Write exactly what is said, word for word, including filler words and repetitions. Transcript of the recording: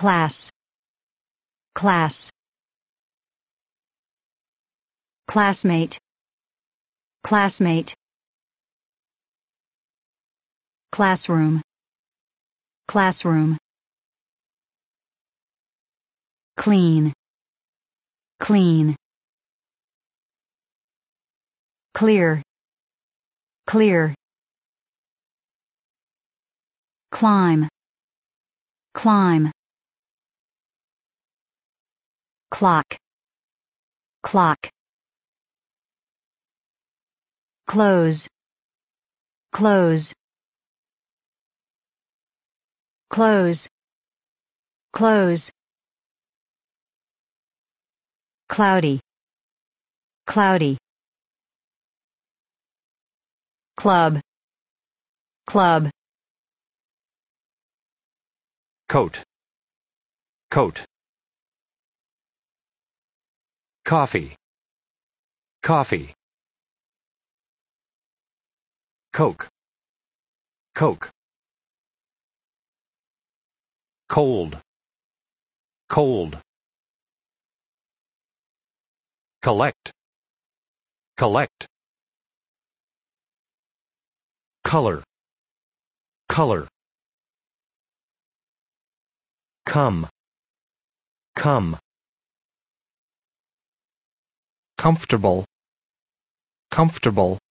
class, class, classmate, classmate, classroom, classroom, clean, clean, clear, clear, climb, climb, clock, clock, close, close, close, close, cloudy, cloudy, club, club, coat, coat, coffee, coffee, coke, coke, cold, cold, collect, collect, color, color, come, come, comfortable, comfortable,